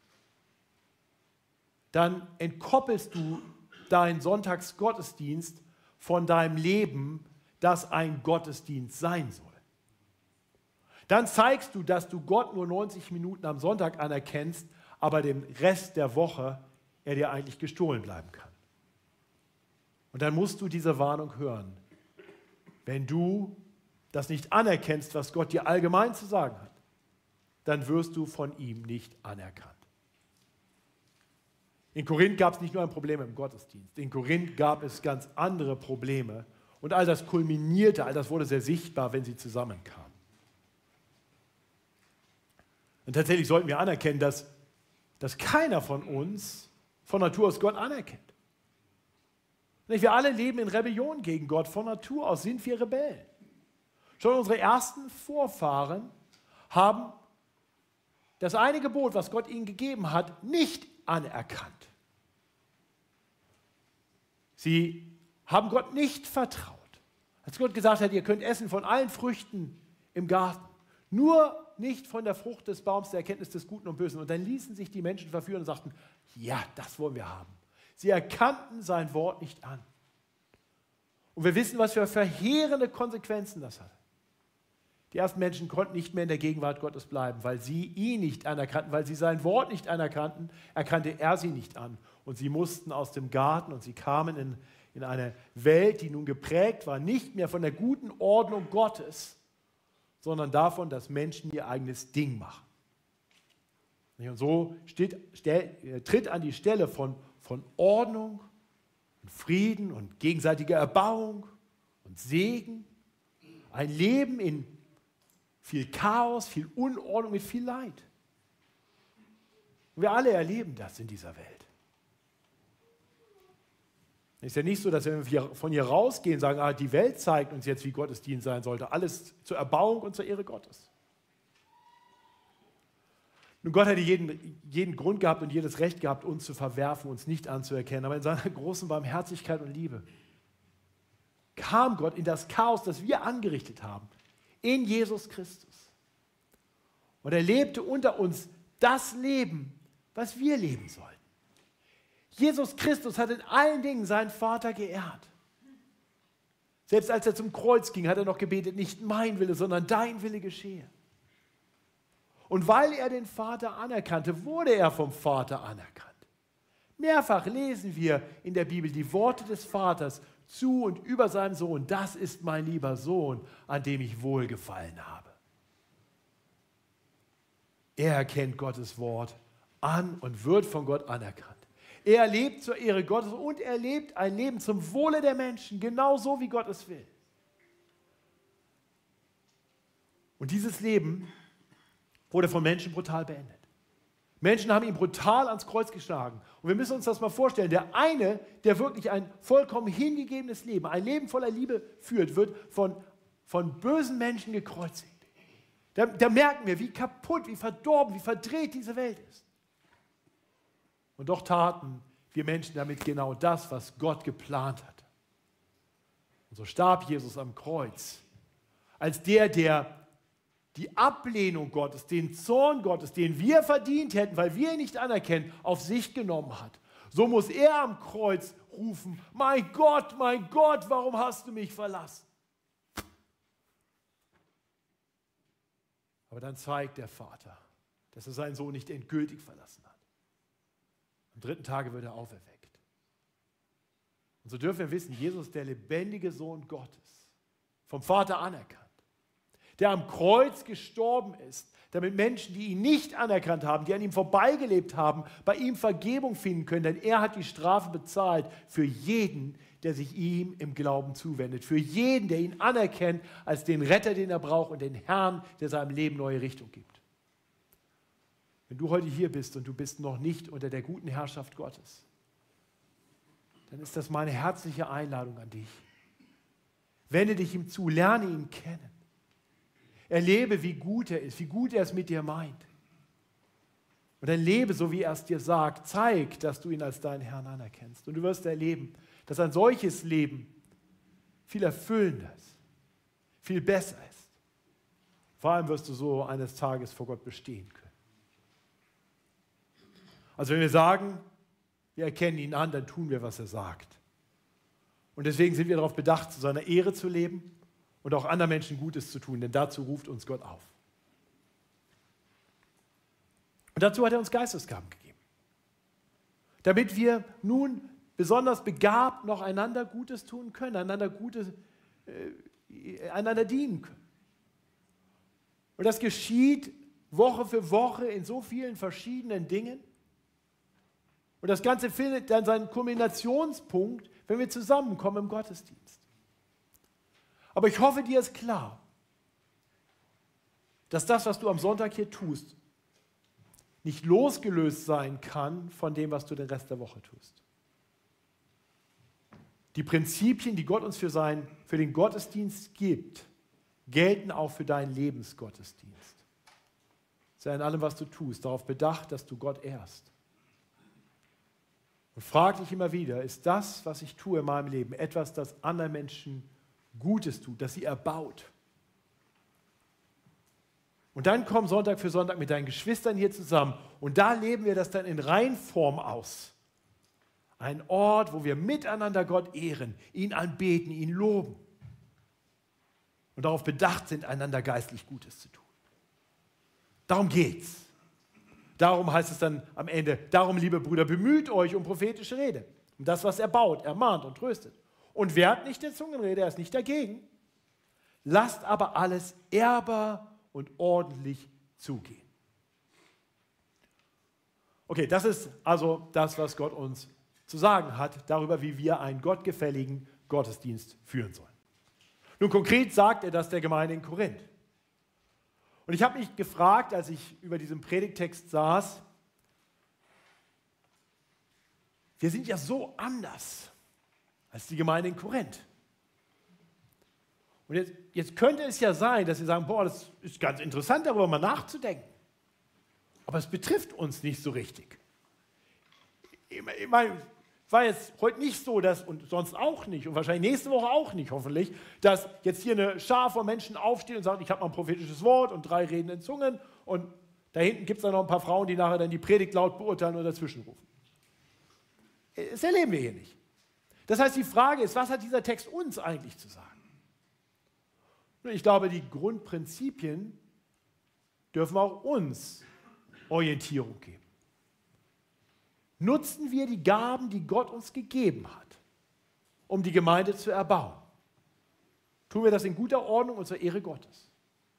dann entkoppelst du deinen Sonntagsgottesdienst von deinem Leben, das ein Gottesdienst sein soll. Dann zeigst du, dass du Gott nur neunzig Minuten am Sonntag anerkennst, aber den Rest der Woche er dir eigentlich gestohlen bleiben kann. Und dann musst du diese Warnung hören. Wenn du das nicht anerkennst, was Gott dir allgemein zu sagen hat, dann wirst du von ihm nicht anerkannt. In Korinth gab es nicht nur ein Problem im Gottesdienst, in Korinth gab es ganz andere Probleme. Und all das kulminierte, all das wurde sehr sichtbar, wenn sie zusammenkamen. Und tatsächlich sollten wir anerkennen, dass, dass keiner von uns von Natur aus Gott anerkennt. Nicht? Wir alle leben in Rebellion gegen Gott. Von Natur aus sind wir Rebellen. Schon unsere ersten Vorfahren haben das eine Gebot, was Gott ihnen gegeben hat, nicht anerkannt. Sie haben Gott nicht vertraut. Als Gott gesagt hat, ihr könnt essen von allen Früchten im Garten, nur nicht von der Frucht des Baums der Erkenntnis des Guten und Bösen. Und dann ließen sich die Menschen verführen und sagten, ja, das wollen wir haben. Sie erkannten sein Wort nicht an. Und wir wissen, was für verheerende Konsequenzen das hat. Die ersten Menschen konnten nicht mehr in der Gegenwart Gottes bleiben, weil sie ihn nicht anerkannten, weil sie sein Wort nicht anerkannten, erkannte er sie nicht an. Und sie mussten aus dem Garten und sie kamen in, in eine Welt, die nun geprägt war, nicht mehr von der guten Ordnung Gottes, sondern davon, dass Menschen ihr eigenes Ding machen. Und so steht, stell, tritt an die Stelle von, von Ordnung und Frieden und gegenseitiger Erbauung und Segen ein Leben in viel Chaos, viel Unordnung, mit viel Leid. Und wir alle erleben das in dieser Welt. Es ist ja nicht so, dass wir von hier rausgehen und sagen, ah, die Welt zeigt uns jetzt, wie Gottesdienst sein sollte. Alles zur Erbauung und zur Ehre Gottes. Nun, Gott hätte jeden, jeden Grund gehabt und jedes Recht gehabt, uns zu verwerfen, uns nicht anzuerkennen. Aber in seiner großen Barmherzigkeit und Liebe kam Gott in das Chaos, das wir angerichtet haben, in Jesus Christus. Und er lebte unter uns das Leben, was wir leben sollten. Jesus Christus hat in allen Dingen seinen Vater geehrt. Selbst als er zum Kreuz ging, hat er noch gebetet, nicht mein Wille, sondern dein Wille geschehe. Und weil er den Vater anerkannte, wurde er vom Vater anerkannt. Mehrfach lesen wir in der Bibel die Worte des Vaters zu und über seinem Sohn. Das ist mein lieber Sohn, an dem ich wohlgefallen habe. Er erkennt Gottes Wort an und wird von Gott anerkannt. Er lebt zur Ehre Gottes und er lebt ein Leben zum Wohle der Menschen, genauso wie Gott es will. Und dieses Leben wurde von Menschen brutal beendet. Menschen haben ihn brutal ans Kreuz geschlagen. Und wir müssen uns das mal vorstellen. Der eine, der wirklich ein vollkommen hingegebenes Leben, ein Leben voller Liebe führt, wird von, von bösen Menschen gekreuzigt. Da, da merken wir, wie kaputt, wie verdorben, wie verdreht diese Welt ist. Und doch taten wir Menschen damit genau das, was Gott geplant hatte. Und so starb Jesus am Kreuz, als der, der die Ablehnung Gottes, den Zorn Gottes, den wir verdient hätten, weil wir ihn nicht anerkennen, auf sich genommen hat. So muss er am Kreuz rufen, mein Gott, mein Gott, warum hast du mich verlassen? Aber dann zeigt der Vater, dass er seinen Sohn nicht endgültig verlassen hat. Am dritten Tage wird er auferweckt. Und so dürfen wir wissen, Jesus ist der lebendige Sohn Gottes, vom Vater anerkannt, der am Kreuz gestorben ist, damit Menschen, die ihn nicht anerkannt haben, die an ihm vorbeigelebt haben, bei ihm Vergebung finden können, denn er hat die Strafe bezahlt für jeden, der sich ihm im Glauben zuwendet, für jeden, der ihn anerkennt als den Retter, den er braucht und den Herrn, der seinem Leben neue Richtung gibt. Wenn du heute hier bist und du bist noch nicht unter der guten Herrschaft Gottes, dann ist das meine herzliche Einladung an dich. Wende dich ihm zu, lerne ihn kennen. Erlebe, wie gut er ist, wie gut er es mit dir meint. Und dann lebe, so wie er es dir sagt. Zeig, dass du ihn als deinen Herrn anerkennst. Und du wirst erleben, dass ein solches Leben viel erfüllender ist, viel besser ist. Vor allem wirst du so eines Tages vor Gott bestehen können. Also wenn wir sagen, wir erkennen ihn an, dann tun wir, was er sagt. Und deswegen sind wir darauf bedacht, zu seiner Ehre zu leben und auch anderen Menschen Gutes zu tun, denn dazu ruft uns Gott auf. Und dazu hat er uns Geistesgaben gegeben, damit wir nun besonders begabt noch einander Gutes tun können, einander Gutes, äh, einander dienen können. Und das geschieht Woche für Woche in so vielen verschiedenen Dingen. Und das Ganze findet dann seinen Kulminationspunkt, wenn wir zusammenkommen im Gottesdienst. Aber ich hoffe, dir ist klar, dass das, was du am Sonntag hier tust, nicht losgelöst sein kann von dem, was du den Rest der Woche tust. Die Prinzipien, die Gott uns für, sein, für den Gottesdienst gibt, gelten auch für deinen Lebensgottesdienst. Sei in allem, was du tust, darauf bedacht, dass du Gott ehrst. Und frag dich immer wieder, ist das, was ich tue in meinem Leben, etwas, das anderen Menschen Gutes tut, das sie erbaut? Und dann komm Sonntag für Sonntag mit deinen Geschwistern hier zusammen und da leben wir das dann in Reinform aus. Ein Ort, wo wir miteinander Gott ehren, ihn anbeten, ihn loben und darauf bedacht sind, einander geistlich Gutes zu tun. Darum geht's. Darum heißt es dann am Ende, darum, liebe Brüder, bemüht euch um prophetische Rede, um das, was er baut, ermahnt und tröstet. Und wehrt nicht der Zungenrede, er ist nicht dagegen. Lasst aber alles ehrbar und ordentlich zugehen. Okay, das ist also das, was Gott uns zu sagen hat, darüber, wie wir einen gottgefälligen Gottesdienst führen sollen. Nun konkret sagt er das der Gemeinde in Korinth. Und ich habe mich gefragt, als ich über diesen Predigttext saß, wir sind ja so anders als die Gemeinde in Korinth. Und jetzt, jetzt könnte es ja sein, dass Sie sagen, boah, das ist ganz interessant, darüber mal nachzudenken. Aber es betrifft uns nicht so richtig. Ich meine, war jetzt heute nicht so, dass, und sonst auch nicht, und wahrscheinlich nächste Woche auch nicht, hoffentlich, dass jetzt hier eine Schar von Menschen aufsteht und sagt, ich habe mal ein prophetisches Wort und drei Reden in Zungen und da hinten gibt es dann noch ein paar Frauen, die nachher dann die Predigt laut beurteilen und dazwischenrufen. Das erleben wir hier nicht. Das heißt, die Frage ist, was hat dieser Text uns eigentlich zu sagen? Ich glaube, die Grundprinzipien dürfen auch uns Orientierung geben. Nutzen wir die Gaben, die Gott uns gegeben hat, um die Gemeinde zu erbauen. Tun wir das in guter Ordnung und zur Ehre Gottes.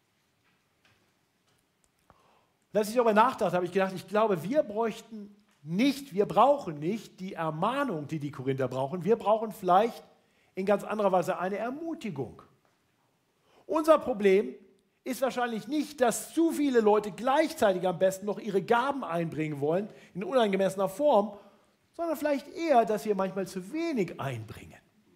Und als ich darüber nachdachte, habe ich gedacht, ich glaube, wir bräuchten nicht, wir brauchen nicht die Ermahnung, die die Korinther brauchen. Wir brauchen vielleicht in ganz anderer Weise eine Ermutigung. Unser Problem ist wahrscheinlich nicht, dass zu viele Leute gleichzeitig am besten noch ihre Gaben einbringen wollen, in unangemessener Form, sondern vielleicht eher, dass wir manchmal zu wenig einbringen.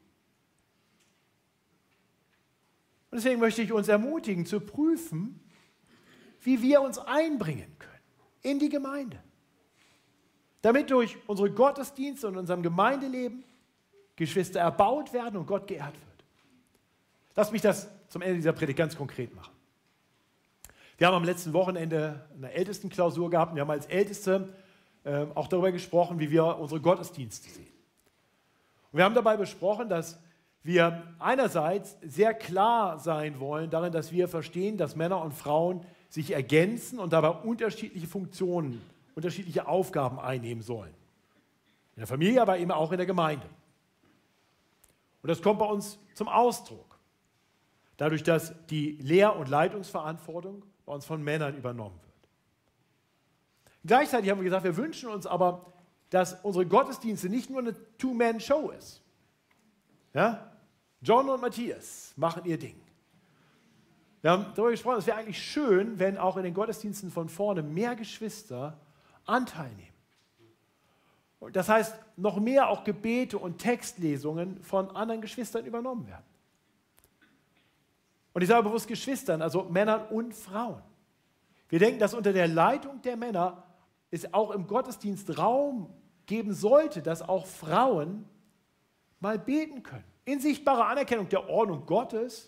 Und deswegen möchte ich uns ermutigen, zu prüfen, wie wir uns einbringen können in die Gemeinde, damit durch unsere Gottesdienste und unserem Gemeindeleben Geschwister erbaut werden und Gott geehrt wird. Lass mich das zum Ende dieser Predigt ganz konkret machen. Wir haben am letzten Wochenende eine Ältestenklausur gehabt und wir haben als Älteste äh, auch darüber gesprochen, wie wir unsere Gottesdienste sehen. Und wir haben dabei besprochen, dass wir einerseits sehr klar sein wollen darin, dass wir verstehen, dass Männer und Frauen sich ergänzen und dabei unterschiedliche Funktionen, unterschiedliche Aufgaben einnehmen sollen. In der Familie, aber eben auch in der Gemeinde. Und das kommt bei uns zum Ausdruck. Dadurch, dass die Lehr- und Leitungsverantwortung bei uns von Männern übernommen wird. Gleichzeitig haben wir gesagt, wir wünschen uns aber, dass unsere Gottesdienste nicht nur eine Two-Man-Show ist. Ja? John und Matthias machen ihr Ding. Wir haben darüber gesprochen, es wäre eigentlich schön, wenn auch in den Gottesdiensten von vorne mehr Geschwister Anteil nehmen. Und das heißt, noch mehr auch Gebete und Textlesungen von anderen Geschwistern übernommen werden. Und ich sage bewusst Geschwistern, also Männern und Frauen. Wir denken, dass unter der Leitung der Männer es auch im Gottesdienst Raum geben sollte, dass auch Frauen mal beten können. In sichtbarer Anerkennung der Ordnung Gottes,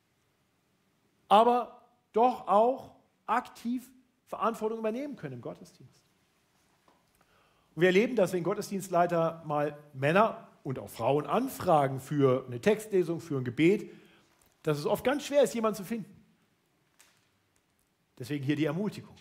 aber doch auch aktiv Verantwortung übernehmen können im Gottesdienst. Und wir erleben, dass wenn Gottesdienstleiter mal Männer und auch Frauen anfragen für eine Textlesung, für ein Gebet, dass es oft ganz schwer ist, jemanden zu finden. Deswegen hier die Ermutigung.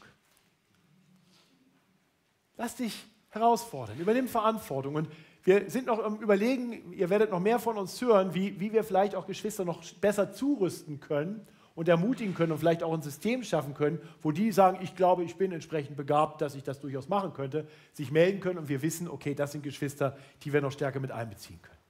Lass dich herausfordern, übernimm Verantwortung. Und wir sind noch am Überlegen, ihr werdet noch mehr von uns hören, wie, wie wir vielleicht auch Geschwister noch besser zurüsten können, und ermutigen können und vielleicht auch ein System schaffen können, wo die sagen, ich glaube, ich bin entsprechend begabt, dass ich das durchaus machen könnte, sich melden können und wir wissen, okay, das sind Geschwister, die wir noch stärker mit einbeziehen können.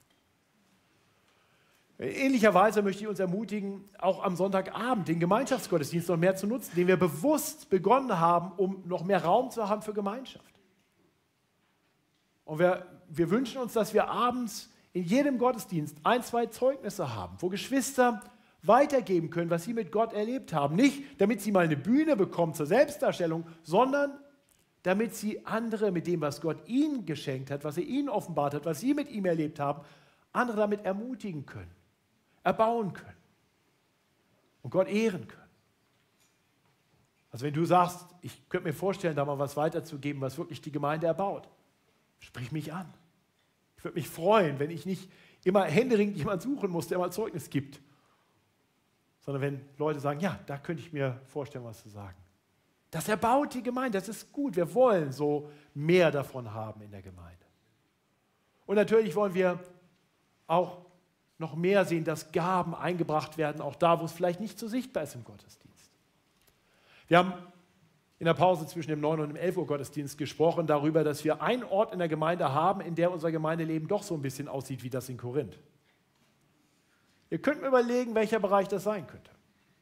Ähnlicherweise möchte ich uns ermutigen, auch am Sonntagabend den Gemeinschaftsgottesdienst noch mehr zu nutzen, den wir bewusst begonnen haben, um noch mehr Raum zu haben für Gemeinschaft. Und wir, wir wünschen uns, dass wir abends in jedem Gottesdienst ein, zwei Zeugnisse haben, wo Geschwister weitergeben können, was sie mit Gott erlebt haben. Nicht, damit sie mal eine Bühne bekommen zur Selbstdarstellung, sondern damit sie andere mit dem, was Gott ihnen geschenkt hat, was er ihnen offenbart hat, was sie mit ihm erlebt haben, andere damit ermutigen können, erbauen können und Gott ehren können. Also wenn du sagst, ich könnte mir vorstellen, da mal was weiterzugeben, was wirklich die Gemeinde erbaut, sprich mich an. Ich würde mich freuen, wenn ich nicht immer händeringend jemanden suchen muss, der mal Zeugnis gibt, sondern wenn Leute sagen, ja, da könnte ich mir vorstellen, was zu sagen. Das erbaut die Gemeinde, das ist gut. Wir wollen so mehr davon haben in der Gemeinde. Und natürlich wollen wir auch noch mehr sehen, dass Gaben eingebracht werden, auch da, wo es vielleicht nicht so sichtbar ist im Gottesdienst. Wir haben in der Pause zwischen dem neun und dem elf Uhr Gottesdienst gesprochen darüber, dass wir einen Ort in der Gemeinde haben, in der unser Gemeindeleben doch so ein bisschen aussieht wie das in Korinth. Ihr könnt mir überlegen, welcher Bereich das sein könnte.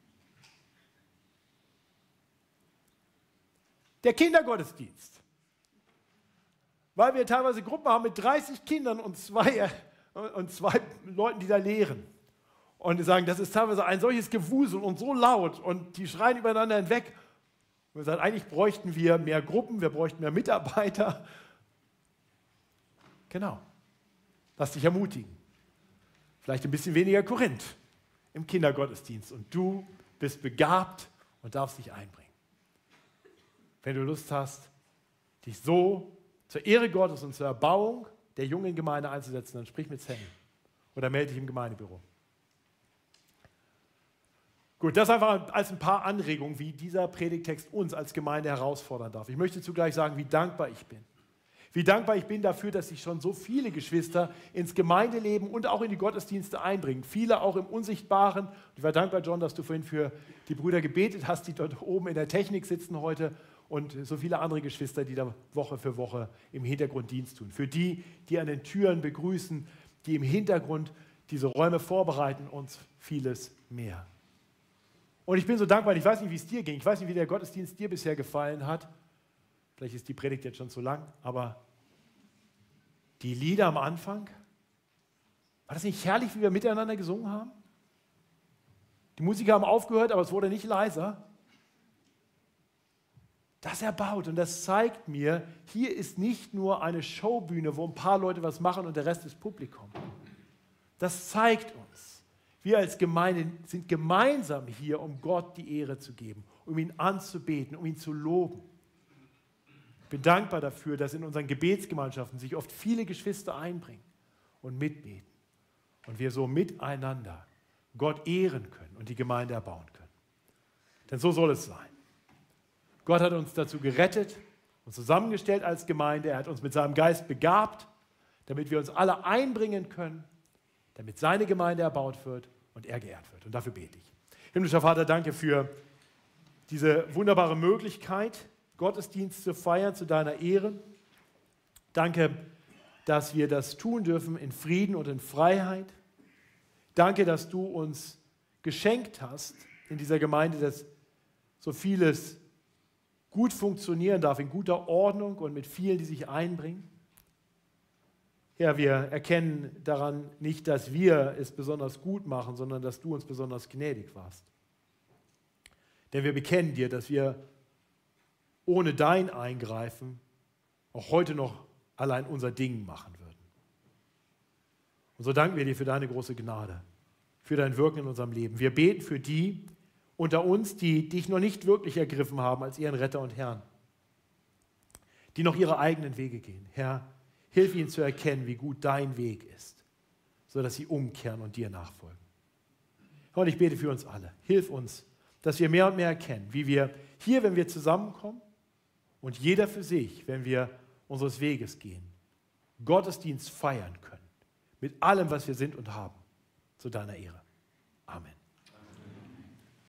Der Kindergottesdienst. Weil wir teilweise Gruppen haben mit dreißig Kindern und zwei, und zwei Leuten, die da lehren. Und die sagen, das ist teilweise ein solches Gewusel und so laut und die schreien übereinander hinweg. Und wir sagen, eigentlich bräuchten wir mehr Gruppen, wir bräuchten mehr Mitarbeiter. Genau. Lass dich ermutigen. Vielleicht ein bisschen weniger Korinth im Kindergottesdienst. Und du bist begabt und darfst dich einbringen. Wenn du Lust hast, dich so zur Ehre Gottes und zur Erbauung der jungen Gemeinde einzusetzen, dann sprich mit Sammy oder melde dich im Gemeindebüro. Gut, das einfach als ein paar Anregungen, wie dieser Predigtext uns als Gemeinde herausfordern darf. Ich möchte zugleich sagen, wie dankbar ich bin. Wie dankbar ich bin dafür, dass sich schon so viele Geschwister ins Gemeindeleben und auch in die Gottesdienste einbringen. Viele auch im Unsichtbaren. Und ich war dankbar, John, dass du vorhin für die Brüder gebetet hast, die dort oben in der Technik sitzen heute. Und so viele andere Geschwister, die da Woche für Woche im Hintergrund Dienst tun. Für die, die an den Türen begrüßen, die im Hintergrund diese Räume vorbereiten und vieles mehr. Und ich bin so dankbar, ich weiß nicht, wie es dir ging, ich weiß nicht, wie der Gottesdienst dir bisher gefallen hat. Vielleicht ist die Predigt jetzt schon zu lang, aber die Lieder am Anfang, war das nicht herrlich, wie wir miteinander gesungen haben? Die Musiker haben aufgehört, aber es wurde nicht leiser. Das erbaut und das zeigt mir, hier ist nicht nur eine Showbühne, wo ein paar Leute was machen und der Rest ist Publikum. Das zeigt uns, wir als Gemeinde sind gemeinsam hier, um Gott die Ehre zu geben, um ihn anzubeten, um ihn zu loben. Ich bin dankbar dafür, dass in unseren Gebetsgemeinschaften sich oft viele Geschwister einbringen und mitbeten und wir so miteinander Gott ehren können und die Gemeinde erbauen können. Denn so soll es sein. Gott hat uns dazu gerettet und zusammengestellt als Gemeinde. Er hat uns mit seinem Geist begabt, damit wir uns alle einbringen können, damit seine Gemeinde erbaut wird und er geehrt wird. Und dafür bete ich. Himmlischer Vater, danke für diese wunderbare Möglichkeit, Gottesdienst zu feiern zu deiner Ehre. Danke, dass wir das tun dürfen in Frieden und in Freiheit. Danke, dass du uns geschenkt hast in dieser Gemeinde, dass so vieles gut funktionieren darf, in guter Ordnung und mit vielen, die sich einbringen. Ja, wir erkennen daran nicht, dass wir es besonders gut machen, sondern dass du uns besonders gnädig warst. Denn wir bekennen dir, dass wir ohne dein Eingreifen auch heute noch allein unser Ding machen würden. Und so danken wir dir für deine große Gnade, für dein Wirken in unserem Leben. Wir beten für die unter uns, die dich noch nicht wirklich ergriffen haben als ihren Retter und Herrn, die noch ihre eigenen Wege gehen. Herr, hilf ihnen zu erkennen, wie gut dein Weg ist, sodass sie umkehren und dir nachfolgen. Und ich bete für uns alle. Hilf uns, dass wir mehr und mehr erkennen, wie wir hier, wenn wir zusammenkommen und jeder für sich, wenn wir unseres Weges gehen, Gottesdienst feiern können, mit allem, was wir sind und haben, zu deiner Ehre.